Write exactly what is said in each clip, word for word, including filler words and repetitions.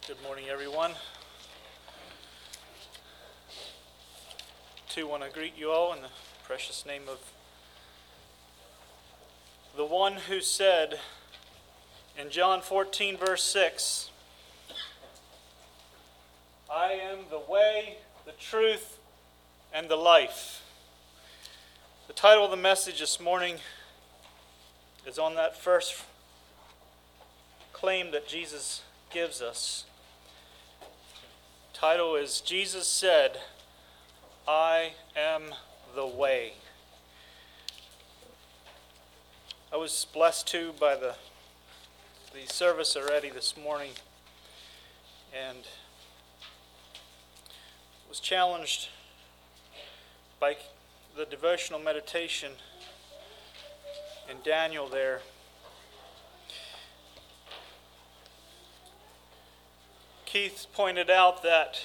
Good morning, everyone. Too want to greet you all in the precious name of the one who said in John fourteen, verse six, I am the way, the truth, and the life. The title of the message this morning is on that first claim that Jesus gives us. Title is Jesus said, I am the way. I was blessed too by the the service already this morning, and was challenged by the devotional meditation in Daniel there. Keith pointed out that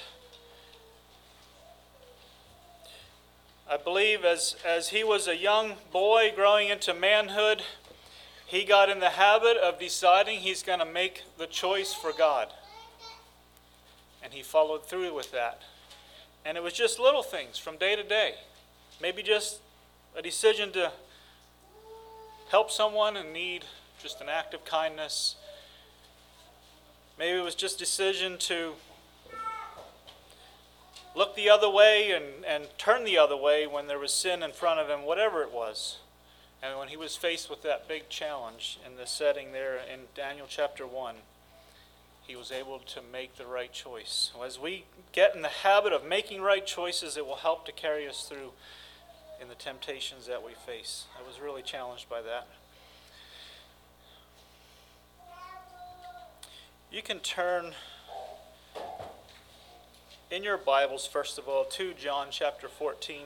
I believe as, as he was a young boy growing into manhood, he got in the habit of deciding he's going to make the choice for God. And he followed through with that. And it was just little things from day to day. Maybe just a decision to help someone in need, just an act of kindness. Maybe it was just a decision to look the other way and, and turn the other way when there was sin in front of him, whatever it was. And when he was faced with that big challenge in the setting there in Daniel chapter one, he was able to make the right choice. As we get in the habit of making right choices, it will help to carry us through in the temptations that we face. I was really challenged by that. You can turn in your Bibles, first of all, to John chapter fourteen.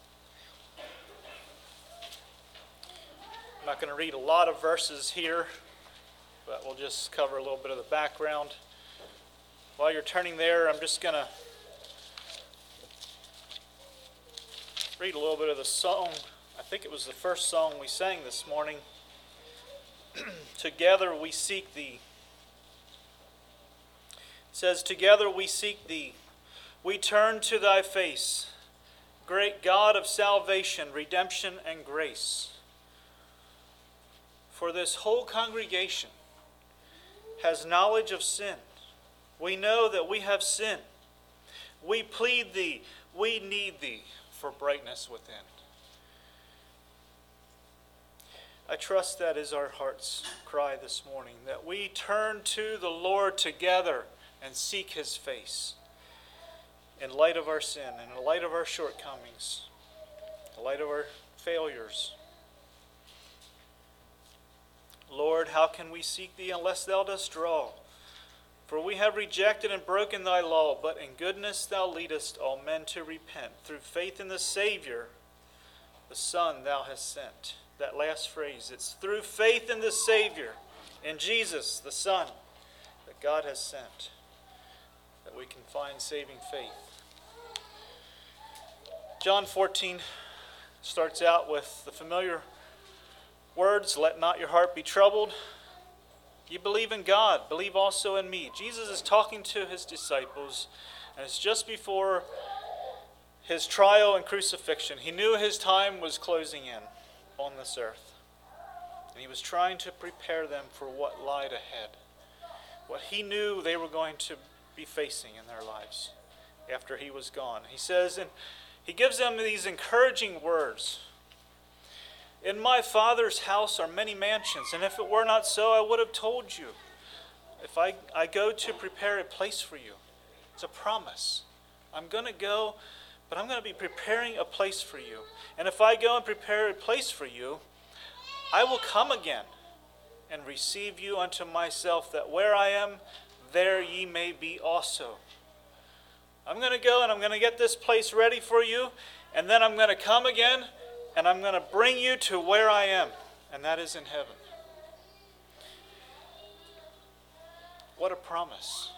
I'm not going to read a lot of verses here, but we'll just cover a little bit of the background. While you're turning there, I'm just going to read a little bit of the song. I think it was the first song we sang this morning. Together we seek thee. It says, together we seek thee. We turn to thy face, great God of salvation, redemption, and grace. For this whole congregation has knowledge of sin. We know that we have sinned. We plead thee, we need thee for brightness within. I trust that is our heart's cry this morning, that we turn to the Lord together and seek his face. In light of our sin, in light of our shortcomings, in light of our failures. Lord, how can we seek thee unless thou dost draw? For we have rejected and broken thy law, but in goodness thou leadest all men to repent, through faith in the Savior, the Son thou hast sent. That last phrase, it's through faith in the Savior, in Jesus, the Son, that God has sent, that we can find saving faith. John fourteen starts out with the familiar words, let not your heart be troubled. You believe in God, believe also in me. Jesus is talking to his disciples, and it's just before his trial and crucifixion. He knew his time was closing in on this earth, and he was trying to prepare them for what lied ahead, what he knew they were going to be facing in their lives after he was gone. He says, and he gives them these encouraging words. In my Father's house are many mansions, and if it were not so, I would have told you. If I, I go to prepare a place for you, it's a promise. I'm going to go, but I'm going to be preparing a place for you. And if I go and prepare a place for you, I will come again and receive you unto myself, that where I am, there ye may be also. I'm going to go and I'm going to get this place ready for you, and then I'm going to come again and I'm going to bring you to where I am, and that is in heaven. What a promise.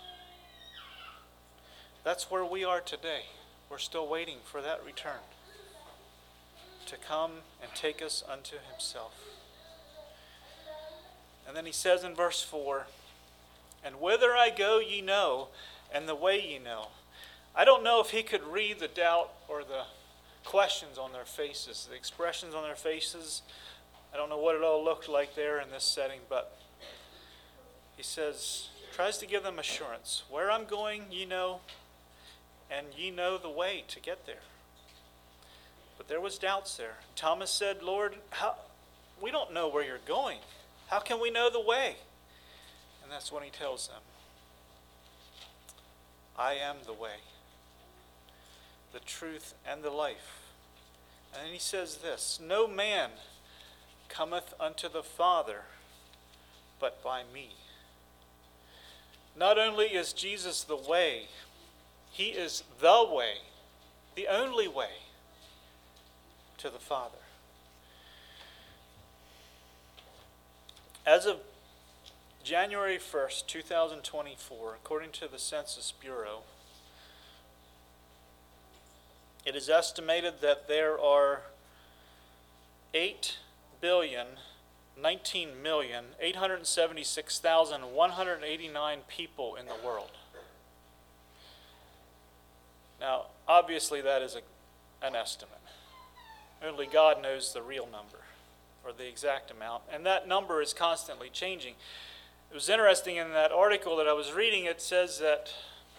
That's where we are today. We're still waiting for that return to come and take us unto himself. And then he says in verse four, And whither I go ye know, and the way ye know. I don't know if he could read the doubt or the questions on their faces, the expressions on their faces. I don't know what it all looked like there in this setting, but he says, tries to give them assurance. Where I'm going, ye know, and ye know the way to get there. But there was doubts there. Thomas said, Lord, how, we don't know where you're going. How can we know the way? And that's when he tells them, I am the way, the truth, and the life. And then he says this, no man cometh unto the Father but by me. Not only is Jesus the way, he is the way, the only way to the Father. As of January first, two thousand twenty-four, according to the Census Bureau, it is estimated that there are eight billion, nineteen million, eight hundred seventy-six thousand, one hundred eighty-nine people in the world. Now, obviously that is a, an estimate. Only God knows the real number, or the exact amount, and that number is constantly changing. It was interesting in that article that I was reading, it says that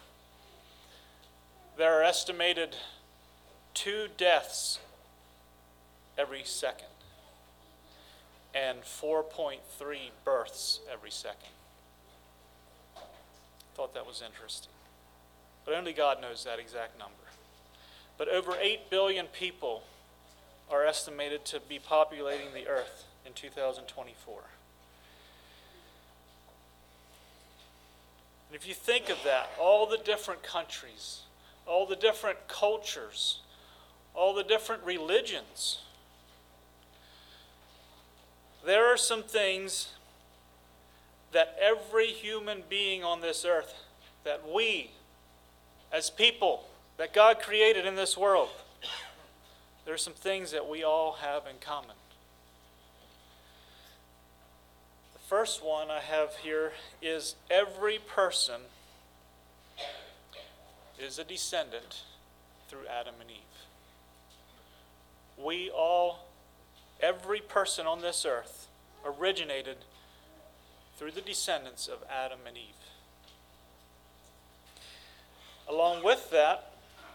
there are estimated two deaths every second and four point three births every second. I thought that was interesting. But only God knows that exact number. But over eight billion people are estimated to be populating the earth in two thousand twenty-four. And if you think of that, all the different countries, all the different cultures, all the different religions, there are some things that every human being on this earth, that we, as people, that God created in this world, there are some things that we all have in common. The first one I have here is every person is a descendant through Adam and Eve. We all, every person on this earth, originated through the descendants of Adam and Eve. Along with that,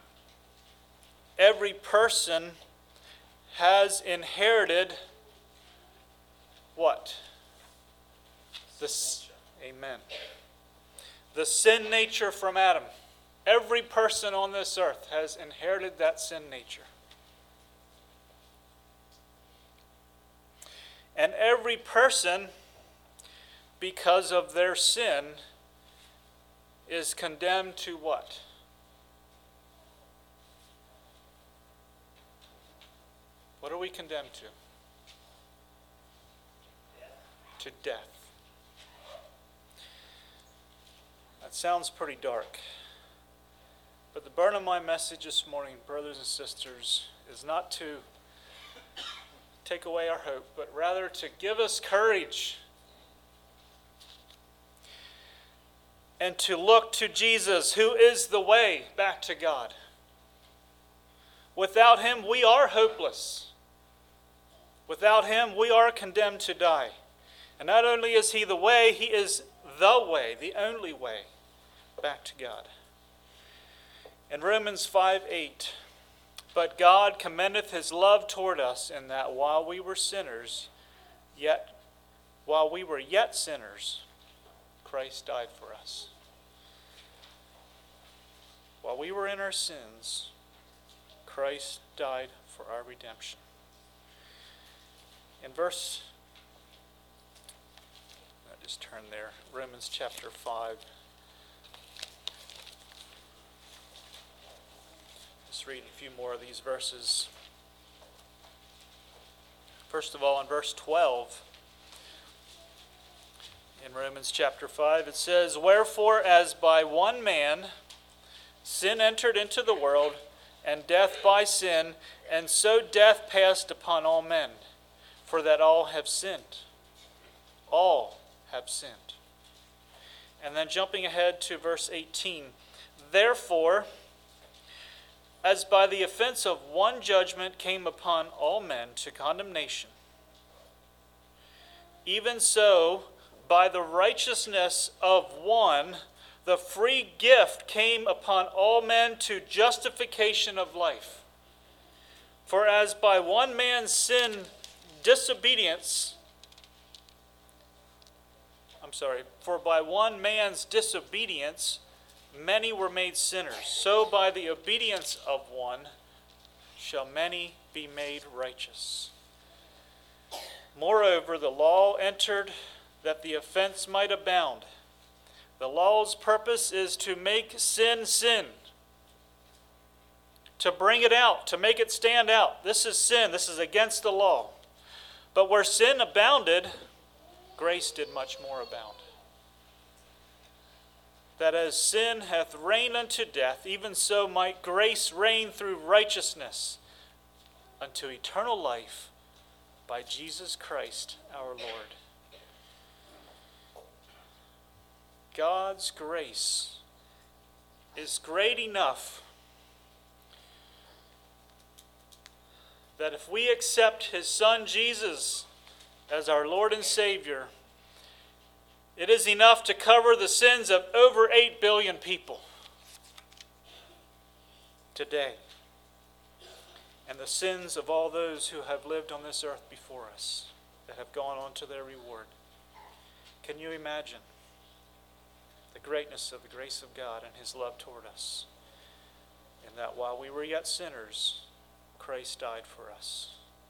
every person has inherited what? The, amen. The sin nature from Adam. Every person on this earth has inherited that sin nature. And every person, because of their sin, is condemned to what? What are we condemned to? To death. That sounds pretty dark. But the burden of my message this morning, brothers and sisters, is not to take away our hope, but rather to give us courage and to look to Jesus, who is the way back to God. Without him, we are hopeless. Without him, we are condemned to die. And not only is he the way, he is the way, the only way back to God. In Romans five eight, but God commendeth his love toward us in that while we were sinners, yet while we were yet sinners, Christ died for us. While we were in our sins, Christ died for our redemption. In verse, I just turn there, Romans chapter five. Let's read a few more of these verses. First of all, in verse twelve, in Romans chapter five, it says, wherefore, as by one man sin entered into the world, and death by sin, and so death passed upon all men, for that all have sinned. All have sinned, And then jumping ahead to verse eighteen. Therefore, as by the offense of one judgment came upon all men to condemnation, even so, by the righteousness of one, the free gift came upon all men to justification of life. For as by one man's sin, disobedience, I'm sorry, for by one man's disobedience, many were made sinners. So by the obedience of one shall many be made righteous. Moreover, the law entered that the offense might abound. The law's purpose is to make sin sin, to bring it out, to make it stand out. This is sin. This is against the law. But where sin abounded, grace did much more abound. That as sin hath reigned unto death, even so might grace reign through righteousness unto eternal life by Jesus Christ our Lord. God's grace is great enough that if we accept His Son Jesus as our Lord and Savior, it is enough to cover the sins of over eight billion people today, and the sins of all those who have lived on this earth before us that have gone on to their reward. Can you imagine the greatness of the grace of God and His love toward us, and that while we were yet sinners, Christ died for us?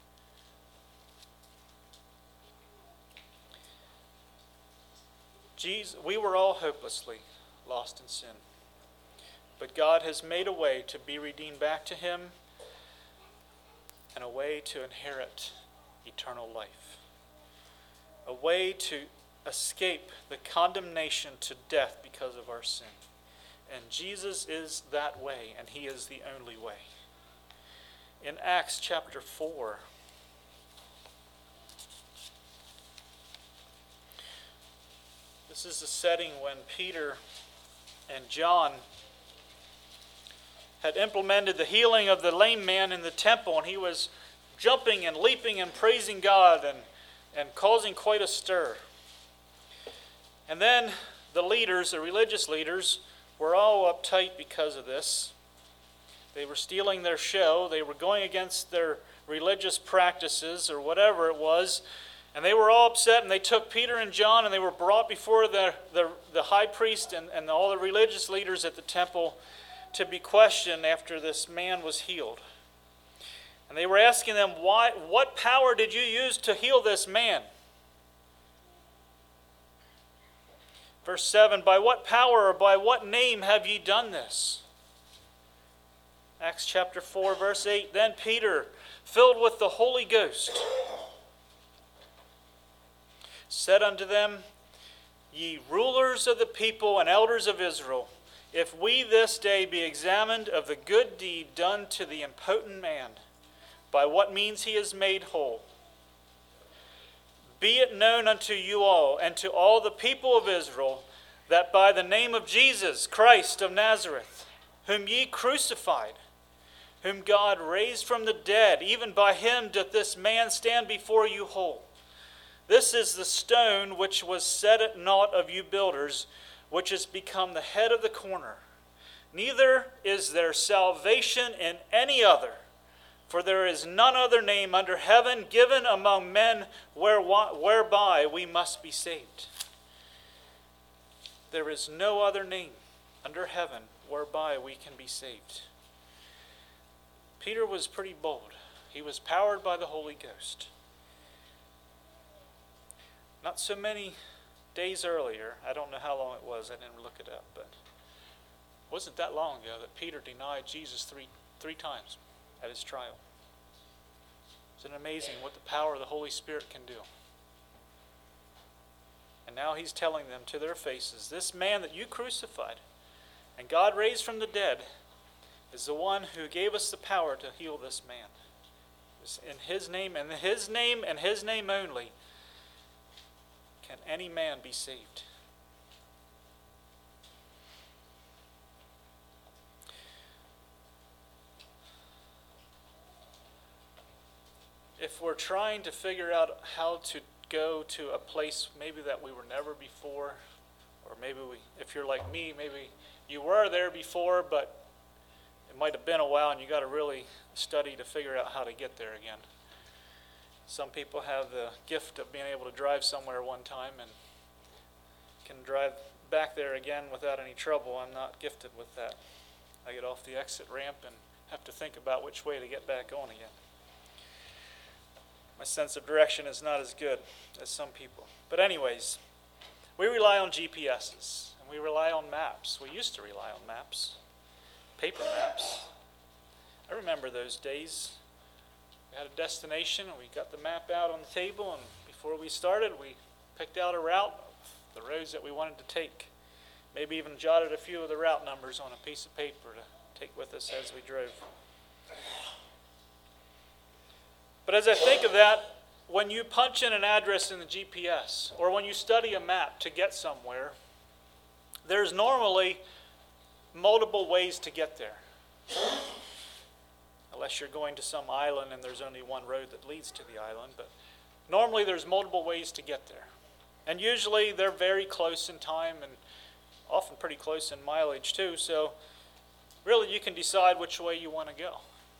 Jesus, we were all hopelessly lost in sin, but God has made a way to be redeemed back to Him and a way to inherit eternal life, a way to escape the condemnation to death because of our sin. And Jesus is that way, and He is the only way. In Acts chapter four, this is the setting when Peter and John had implemented the healing of the lame man in the temple, and he was jumping and leaping and praising God and, and causing quite a stir. And then the leaders, the religious leaders, were all uptight because of this. They were stealing their show. They were going against their religious practices or whatever it was. And they were all upset, and they took Peter and John, and they were brought before the, the, the high priest and, and all the religious leaders at the temple to be questioned after this man was healed. And they were asking them, "Why? What power did you use to heal this man?" Verse seven, "By what power or by what name have ye done this?" Acts chapter four, verse eight, "Then Peter, filled with the Holy Ghost, said unto them, Ye rulers of the people and elders of Israel, if we this day be examined of the good deed done to the impotent man, by what means he is made whole, be it known unto you all and to all the people of Israel, that by the name of Jesus Christ of Nazareth, whom ye crucified, whom God raised from the dead, even by him doth this man stand before you whole. This is the stone which was set at naught of you builders, which has become the head of the corner. Neither is there salvation in any other, for there is none other name under heaven given among men whereby we must be saved." There is no other name under heaven whereby we can be saved. Peter was pretty bold. He was powered by the Holy Ghost. Not so many days earlier, I don't know how long it was, I didn't look it up, but it wasn't that long ago that Peter denied Jesus three three times at his trial. Isn't it amazing what the power of the Holy Spirit can do? And now he's telling them to their faces, this man that you crucified and God raised from the dead is the one who gave us the power to heal this man. It's in his name, and in his name and his name only, can any man be saved. if we're trying to figure out how to go to a place maybe that we were never before, or maybe we, if you're like me, maybe you were there before, but it might have been a while and you got to really study to figure out how to get there again. Some people have the gift of being able to drive somewhere one time and can drive back there again without any trouble. I'm not gifted with that. I get off the exit ramp and have to think about which way to get back on again. My sense of direction is not as good as some people. But anyways, we rely on G P S's and we rely on maps. We used to rely on maps, paper maps. I remember those days. We had a destination and we got the map out on the table, and before we started we picked out a route, the roads that we wanted to take. Maybe even jotted a few of the route numbers on a piece of paper to take with us as we drove. But as I think of that, when you punch in an address in the G P S, or when you study a map to get somewhere, there's normally multiple ways to get there. Unless you're going to some island and there's only one road that leads to the island. But normally there's multiple ways to get there. And usually they're very close in time and often pretty close in mileage too. So really you can decide which way you want to go.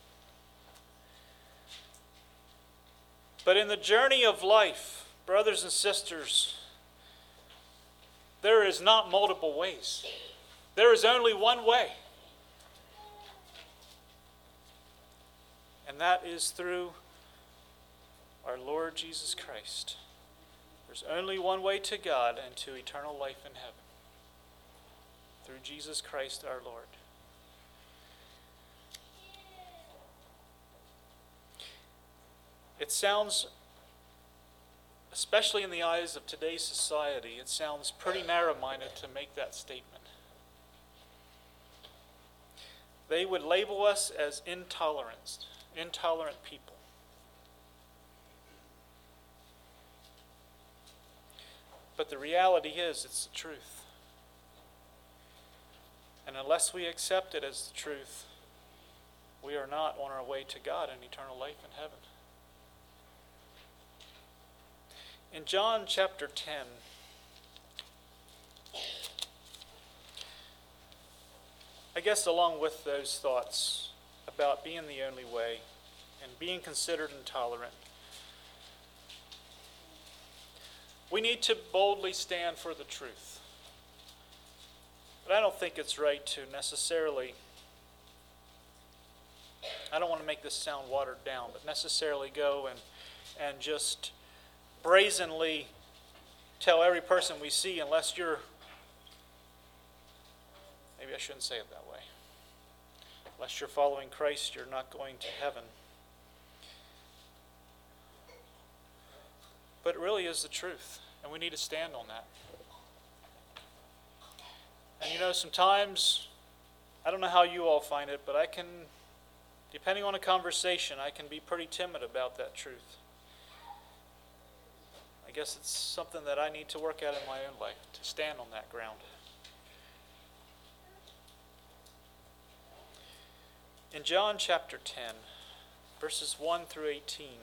But in the journey of life, brothers and sisters, there is not multiple ways. There is only one way. And that is through our Lord Jesus Christ. There's only one way to God and to eternal life in heaven. Through Jesus Christ our Lord. It sounds, especially in the eyes of today's society, it sounds pretty narrow-minded to make that statement. They would label us as intolerant, intolerant people. But the reality is, it's the truth. And unless we accept it as the truth, we are not on our way to God and eternal life in heaven. In John chapter ten, I guess along with those thoughts about being the only way and being considered intolerant, we need to boldly stand for the truth. But I don't think it's right to necessarily, I don't want to make this sound watered down, but necessarily go and, and just brazenly tell every person we see, unless you're, maybe I shouldn't say it that way, unless you're following Christ, you're not going to heaven. But it really is the truth, and we need to stand on that. And you know, sometimes, I don't know how you all find it, but I can, depending on a conversation, I can be pretty timid about that truth. I guess it's something that I need to work out in my own life, to stand on that ground. In John chapter ten, verses one through eighteen,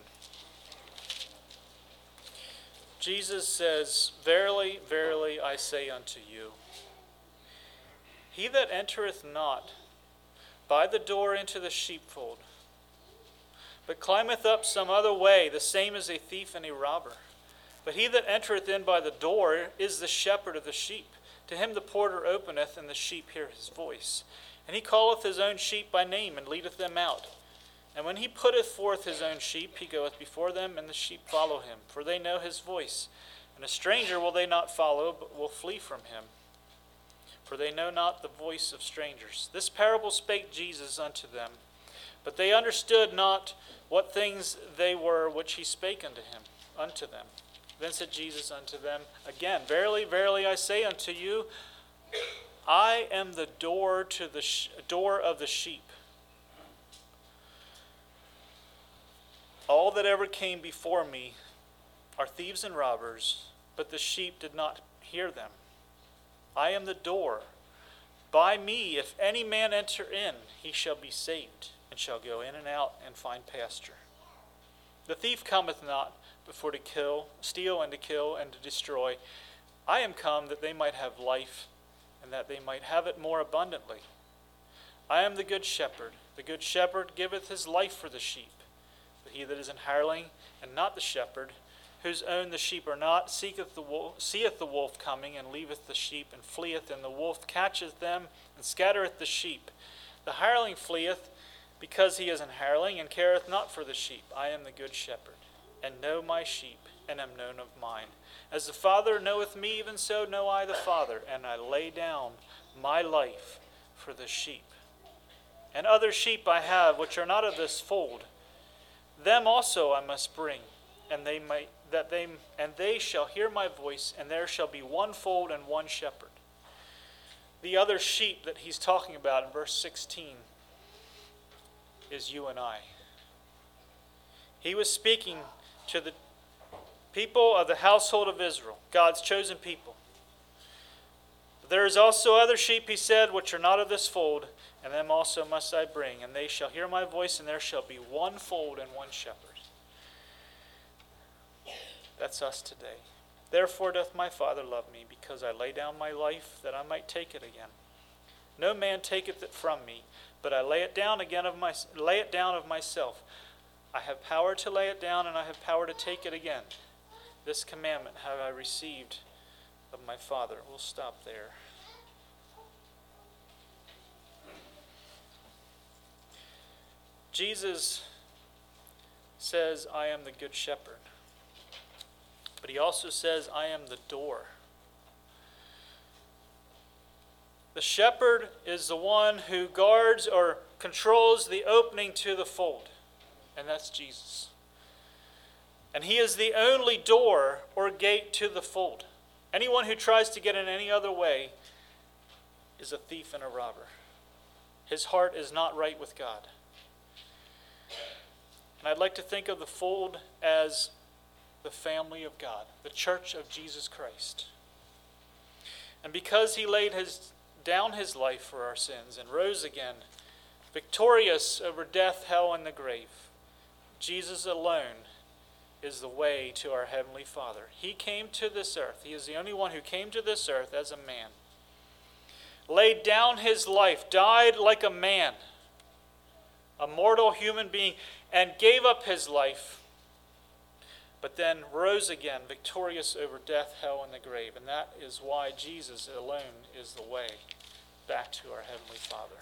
Jesus says, "Verily, verily, I say unto you, he that entereth not by the door into the sheepfold, but climbeth up some other way, the same is a thief and a robber. But he that entereth in by the door is the shepherd of the sheep. To him the porter openeth, and the sheep hear his voice. And he calleth his own sheep by name, and leadeth them out. And when he putteth forth his own sheep, he goeth before them, and the sheep follow him, for they know his voice. And a stranger will they not follow, but will flee from him, for they know not the voice of strangers. This parable spake Jesus unto them, but they understood not what things they were which he spake unto him, unto them. Then said Jesus unto them again, Verily, verily, I say unto you, I am the door to the sh- door of the sheep. All that ever came before me are thieves and robbers, but the sheep did not hear them. I am the door. By me, if any man enter in, he shall be saved, and shall go in and out and find pasture. The thief cometh not but for to kill, steal, and to kill, and to destroy. I am come that they might have life, and that they might have it more abundantly. I am the good shepherd. The good shepherd giveth his life for the sheep. But he that is an hireling, and not the shepherd, whose own the sheep are not, seeketh the wolf, seeth the wolf coming, and leaveth the sheep, and fleeth, and the wolf catcheth them, and scattereth the sheep. The hireling fleeth, because he is an hireling, and careth not for the sheep. I am the good shepherd, and know my sheep, and am known of mine. As the Father knoweth me, even so know I the Father, and I lay down my life for the sheep. And other sheep I have, which are not of this fold. Them also I must bring, and they might that they and they shall hear my voice, and there shall be one fold and one shepherd. The other sheep that he's talking about in verse sixteen is you and I. He was speaking to the people of the household of Israel, God's chosen people. There is also other sheep, he said, which are not of this fold, and them also must I bring, and they shall hear my voice, and there shall be one fold and one shepherd. That's us today. Therefore doth my Father love me, because I lay down my life, that I might take it again. No man taketh it from me, but I lay it down again of my lay it down of myself. I have power to lay it down, and I have power to take it again. This commandment have I received of my Father. We'll stop there. Jesus says, I am the good shepherd. But he also says, I am the door. The shepherd is the one who guards or controls the opening to the fold. And that's Jesus. And he is the only door or gate to the fold. Anyone who tries to get in any other way is a thief and a robber. His heart is not right with God. And I'd like to think of the fold as the family of God, the church of Jesus Christ. And because he laid his down his life for our sins and rose again, victorious over death, hell, and the grave, Jesus alone is the way to our Heavenly Father. He came to this earth. He is the only one who came to this earth as a man, laid down his life, died like a man, a mortal human being, and gave up his life, but then rose again, victorious over death, hell, and the grave. And that is why Jesus alone is the way back to our Heavenly Father.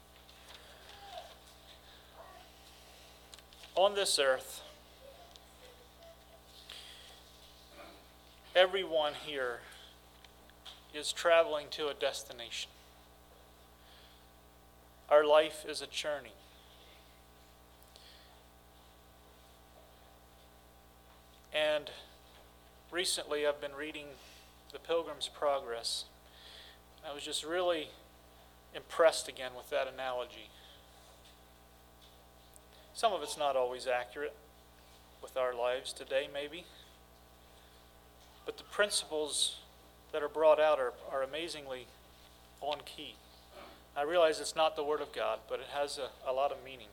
On this earth, everyone here is traveling to a destination. Our life is a journey. And recently I've been reading The Pilgrim's Progress. I was just really impressed again with that analogy. Some of it's not always accurate with our lives today, maybe. But the principles that are brought out are, are amazingly on key. I realize it's not the Word of God, but it has a, a lot of meaning.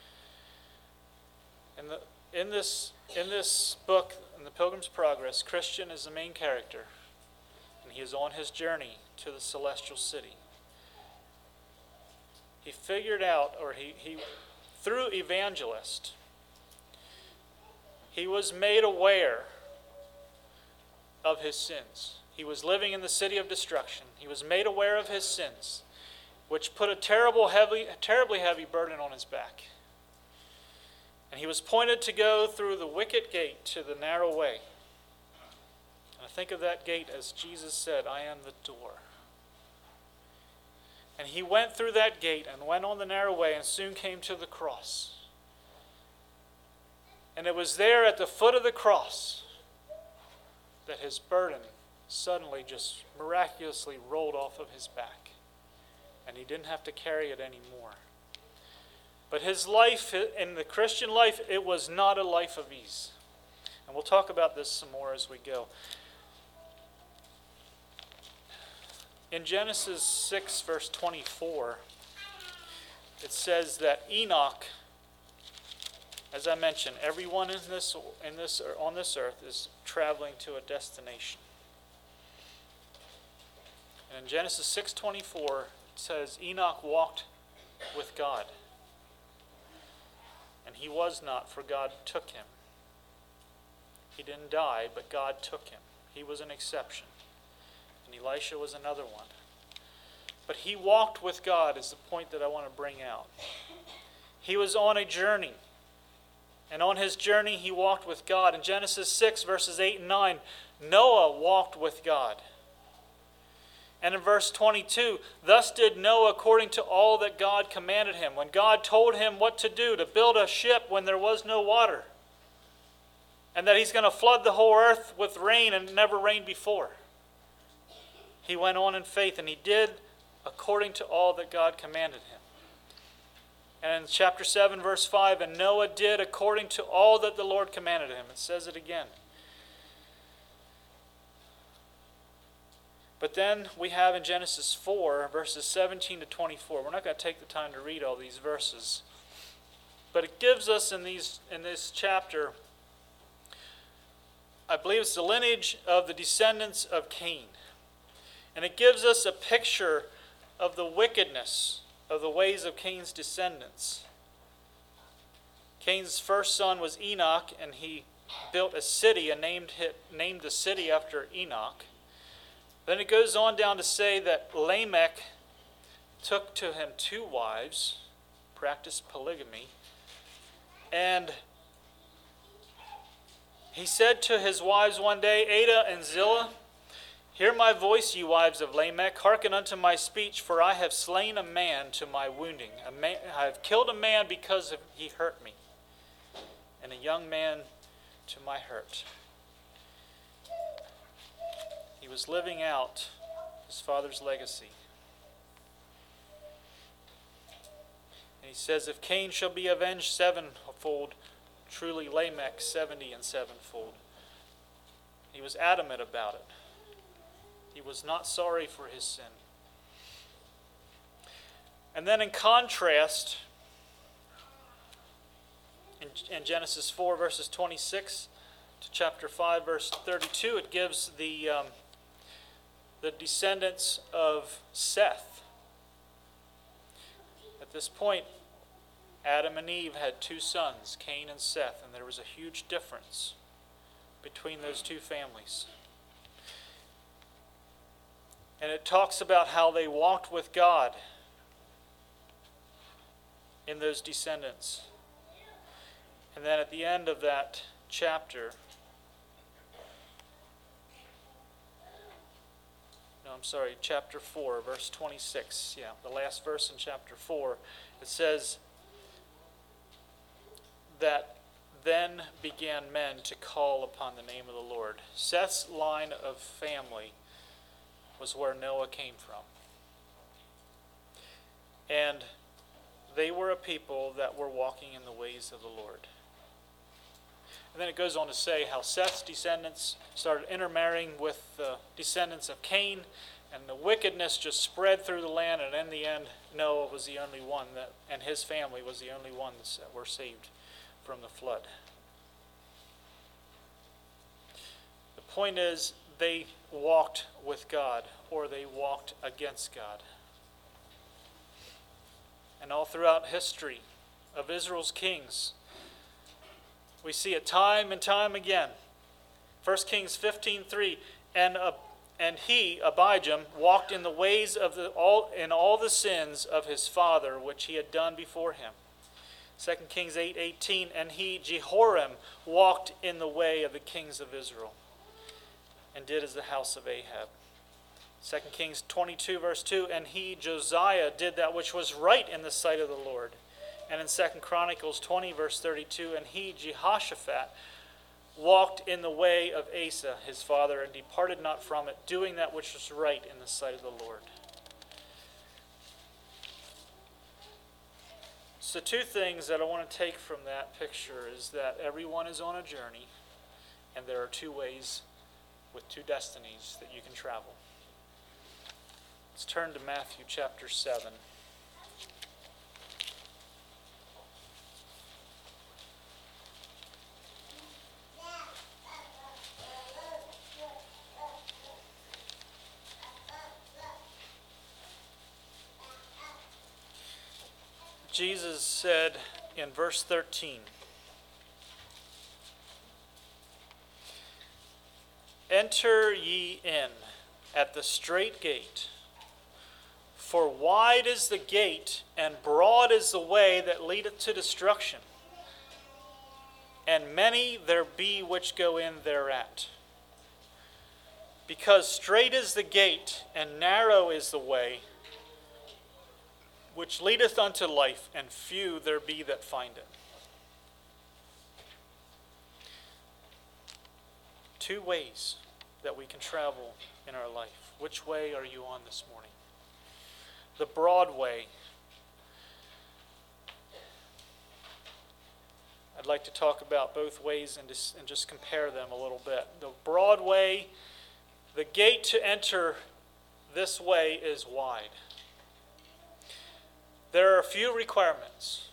And the In this, in this book, in The Pilgrim's Progress, Christian is the main character, and he is on his journey to the celestial city. He figured out, or he, he through evangelist, he was made aware of his sins. He was living in the city of destruction. He was made aware of his sins, which put a terrible, heavy, terribly heavy burden on his back. And he was pointed to go through the wicket gate to the narrow way. And I think of that gate as Jesus said, I am the door. And he went through that gate and went on the narrow way and soon came to the cross. And it was there at the foot of the cross that his burden suddenly just miraculously rolled off of his back. And he didn't have to carry it anymore. But his life, in the Christian life, it was not a life of ease. And we'll talk about this some more as we go. In Genesis six, verse twenty-four, it says that Enoch As I mentioned, everyone in this, in this, on this earth is traveling to a destination. And in Genesis six twenty-four, it says, Enoch walked with God. And he was not, for God took him. He didn't die, but God took him. He was an exception. And Elisha was another one. But he walked with God is the point that I want to bring out. He was on a journey. And on his journey he walked with God. In Genesis six, verses eight and nine, Noah walked with God. And in verse twenty-two, thus did Noah according to all that God commanded him. When God told him what to do, to build a ship when there was no water. And that he's going to flood the whole earth with rain and it never rained before. He went on in faith and he did according to all that God commanded him. And in chapter seven, verse five, and Noah did according to all that the Lord commanded him. It says it again. But then we have in Genesis four, verses seventeen to twenty-four. We're not going to take the time to read all these verses. But it gives us in these in this chapter, I believe it's the lineage of the descendants of Cain. And it gives us a picture of the wickedness of the ways of Cain's descendants. Cain's first son was Enoch, and he built a city and named it, named the city after Enoch. Then it goes on down to say that Lamech took to him two wives, practiced polygamy, and he said to his wives one day, Ada and Zillah, hear my voice, ye wives of Lamech, hearken unto my speech, for I have slain a man to my wounding. A man, I have killed a man because of, he hurt me, and a young man to my hurt. He was living out his father's legacy. And he says, if Cain shall be avenged sevenfold, truly Lamech seventy and sevenfold. He was adamant about it. He was not sorry for his sin. And then in contrast, in, in Genesis four, verses twenty-six to chapter five, verse thirty-two, it gives the, um, the descendants of Seth. At this point, Adam and Eve had two sons, Cain and Seth, and there was a huge difference between those two families. And it talks about how they walked with God in those descendants. And then at the end of that chapter, no, I'm sorry, chapter four, verse twenty-six. Yeah, the last verse in chapter four. It says that then began men to call upon the name of the Lord. Seth's line of family was where Noah came from. And they were a people that were walking in the ways of the Lord. And then it goes on to say how Seth's descendants started intermarrying with the descendants of Cain, and the wickedness just spread through the land, and in the end, Noah was the only one that, and his family was the only ones that were saved from the flood. The point is, they walked with God, or they walked against God. And all throughout history of Israel's kings, we see it time and time again. First Kings fifteen three, and uh, and he, Abijam, walked in the ways of the all in all the sins of his father, which he had done before him. Second Kings eight eighteen, and he, Jehoram, walked in the way of the kings of Israel, and did as the house of Ahab. Second Kings twenty-two, verse two, and he, Josiah, did that which was right in the sight of the Lord. And in Second Chronicles twenty, verse thirty-two, and he, Jehoshaphat, walked in the way of Asa, his father, and departed not from it, doing that which was right in the sight of the Lord. So two things that I want to take from that picture is that everyone is on a journey, and there are two ways with two destinies that you can travel. Let's turn to Matthew chapter seven. Jesus said in verse thirteen, "Enter ye in at the strait gate, for wide is the gate, and broad is the way that leadeth to destruction, and many there be which go in thereat. Because strait is the gate, and narrow is the way, which leadeth unto life, and few there be that find it." Two ways that we can travel in our life. Which way are you on this morning? The broad way. I'd like to talk about both ways and just, and just compare them a little bit. The broad way, the gate to enter this way is wide. There are a few requirements.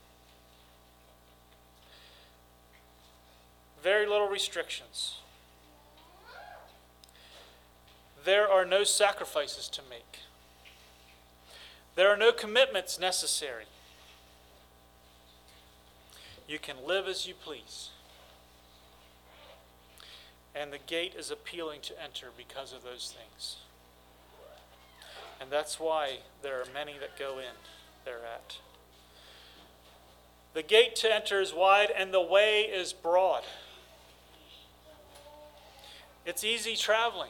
Very little restrictions. There are no sacrifices to make. There are no commitments necessary. You can live as you please. And the gate is appealing to enter because of those things. And that's why there are many that go in thereat. The gate to enter is wide, and the way is broad. It's easy traveling.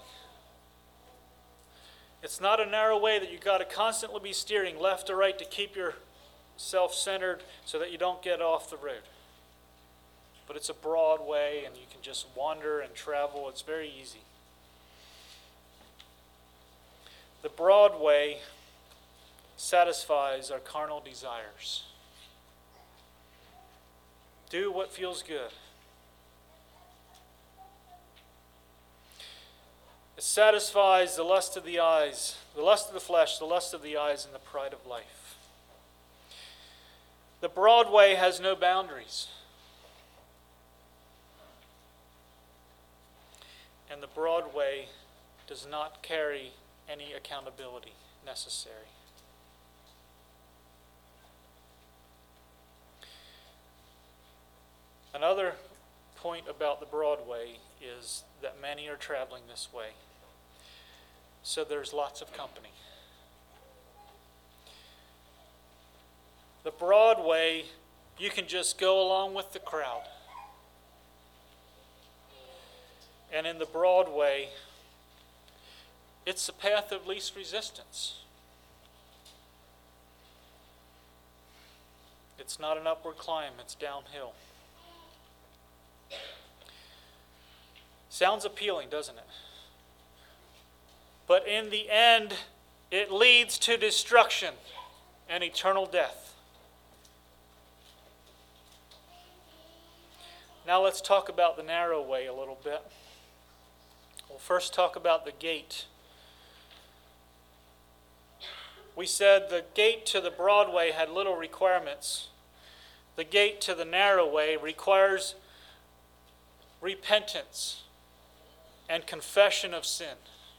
It's not a narrow way that you've got to constantly be steering left or right to keep yourself centered so that you don't get off the road. But it's a broad way, and you can just wander and travel. It's very easy. The broad way satisfies our carnal desires. Do what feels good. It satisfies the lust of the eyes, the lust of the flesh, the lust of the eyes, and the pride of life. The broad way has no boundaries. And the broad way does not carry any accountability necessary. Another point about the broad way is that many are traveling this way. So there's lots of company. The broad way, you can just go along with the crowd. And in the broad way, it's the path of least resistance. It's not an upward climb, it's downhill. Sounds appealing, doesn't it? But in the end, it leads to destruction and eternal death. Now let's talk about the narrow way a little bit. We'll first talk about the gate. We said the gate to the broad way had little requirements. The gate to the narrow way requires repentance and confession of sin.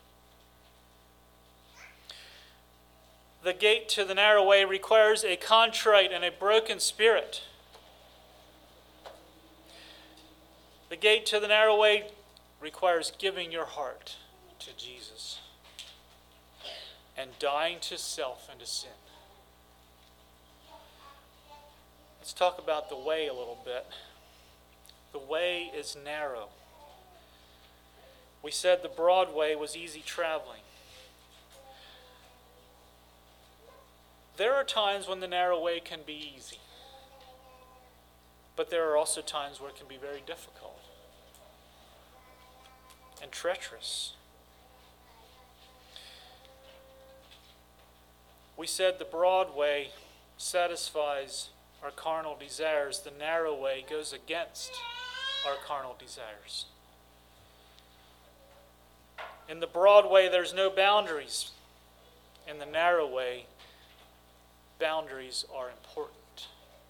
The gate to the narrow way requires a contrite and a broken spirit. The gate to the narrow way requires giving your heart to Jesus and dying to self and to sin. Let's talk about the way a little bit. The way is narrow. We said the broad way was easy traveling. There are times when the narrow way can be easy, but there are also times where it can be very difficult and treacherous. We said the broad way satisfies our carnal desires. The narrow way goes against our carnal desires. In the broad way, there's no boundaries. In the narrow way, boundaries are important.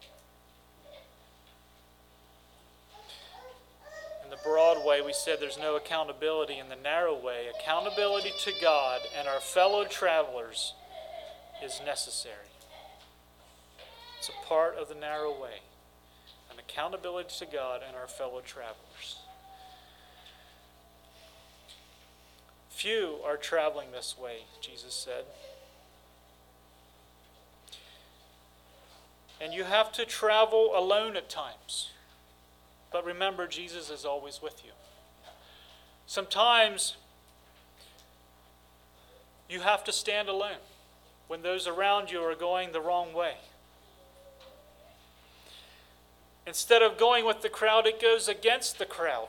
In the broad way, we said there's no accountability. In the narrow way, accountability to God and our fellow travelers is necessary. It's a part of the narrow way, an accountability to God and our fellow travelers. Few are traveling this way, Jesus said. And you have to travel alone at times. But remember, Jesus is always with you. Sometimes you have to stand alone when those around you are going the wrong way. Instead of going with the crowd, it goes against the crowd.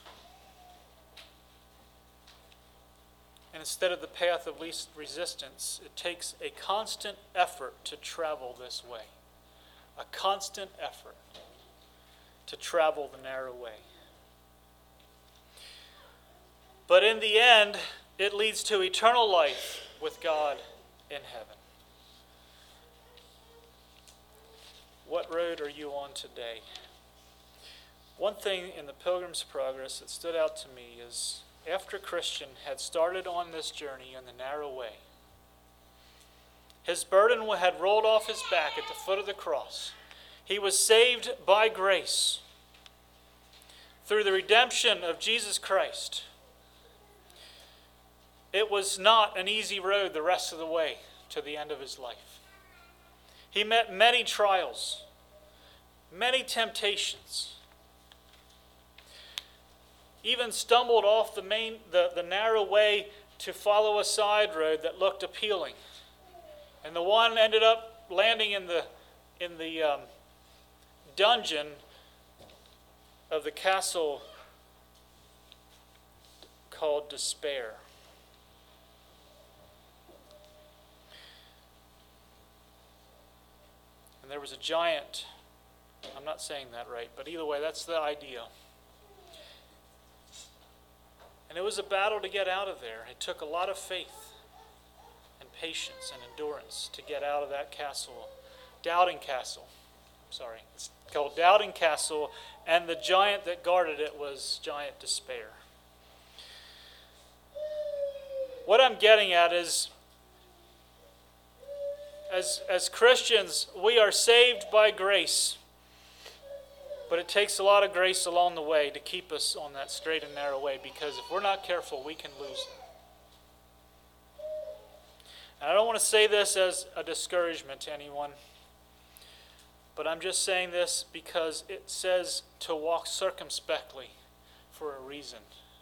And instead of the path of least resistance, it takes a constant effort to travel this way. A constant effort to travel the narrow way. But in the end, it leads to eternal life with God in heaven. What road are you on today? One thing in the Pilgrim's Progress that stood out to me is after Christian had started on this journey in the narrow way, his burden had rolled off his back at the foot of the cross. He was saved by grace through the redemption of Jesus Christ. It was not an easy road the rest of the way to the end of his life. He met many trials, many temptations, even stumbled off the main, the, the narrow way to follow a side road that looked appealing. And the one ended up landing in the, in the um, dungeon of the castle called Despair. And there was a giant, I'm not saying that right, but either way, that's the idea. And it was a battle to get out of there. It took a lot of faith and patience and endurance to get out of that castle, Doubting Castle. Sorry, it's called Doubting Castle, and the giant that guarded it was Giant Despair. What I'm getting at is, as, as Christians, we are saved by grace, but it takes a lot of grace along the way to keep us on that straight and narrow way, because if we're not careful, we can lose it. And I don't want to say this as a discouragement to anyone, but I'm just saying this because it says to walk circumspectly for a reason.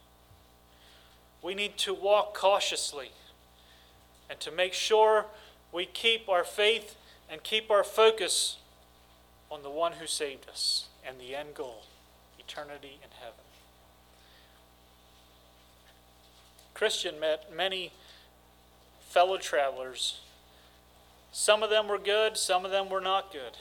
We need to walk cautiously and to make sure we keep our faith and keep our focus on the one who saved us and the end goal, eternity in heaven. Christian met many fellow travelers. Some of them were good, some of them were not good.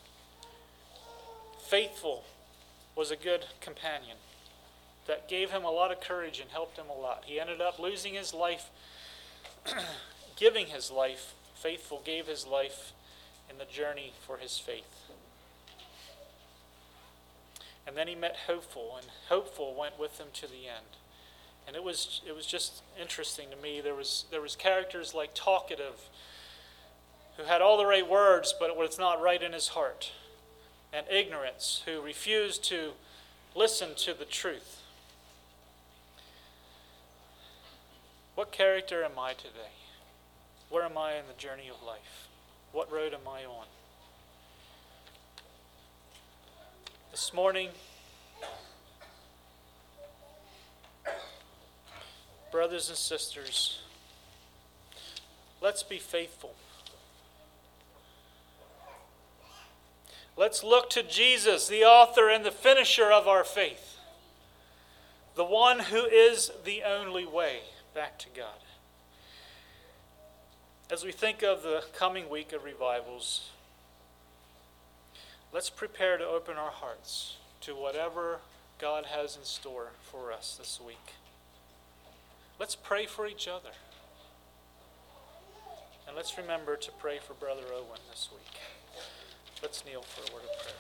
Faithful was a good companion that gave him a lot of courage and helped him a lot. He ended up losing his life, giving his life. Faithful gave his life in the journey for his faith. And then he met Hopeful, and Hopeful went with him to the end. And it was it was just interesting to me. There was there was characters like Talkative, who had all the right words, but it's not right in his heart. And Ignorance, who refused to listen to the truth. What character am I today? Where am I in the journey of life? What road am I on? This morning, brothers and sisters, let's be faithful. Let's look to Jesus, the author and the finisher of our faith, the one who is the only way back to God. As we think of the coming week of revivals, let's prepare to open our hearts to whatever God has in store for us this week. Let's pray for each other. And let's remember to pray for Brother Owen this week. Let's kneel for a word of prayer.